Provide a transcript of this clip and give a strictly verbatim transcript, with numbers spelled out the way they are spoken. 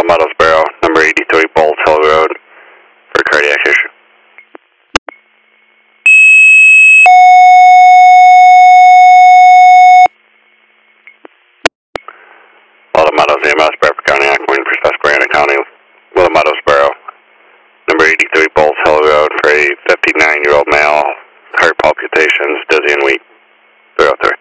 Meadowsboro, number eighty-three Bolts Hill Road, for cardiac issue. Willow Meadows E M S, Bradford County, Acqueen for Susquehanna County, Willow Meadowsboro, number eighty-three Bolts Hill Road, for a fifty-nine-year-old male, heart palpitations, dizzy and weak, three oh three.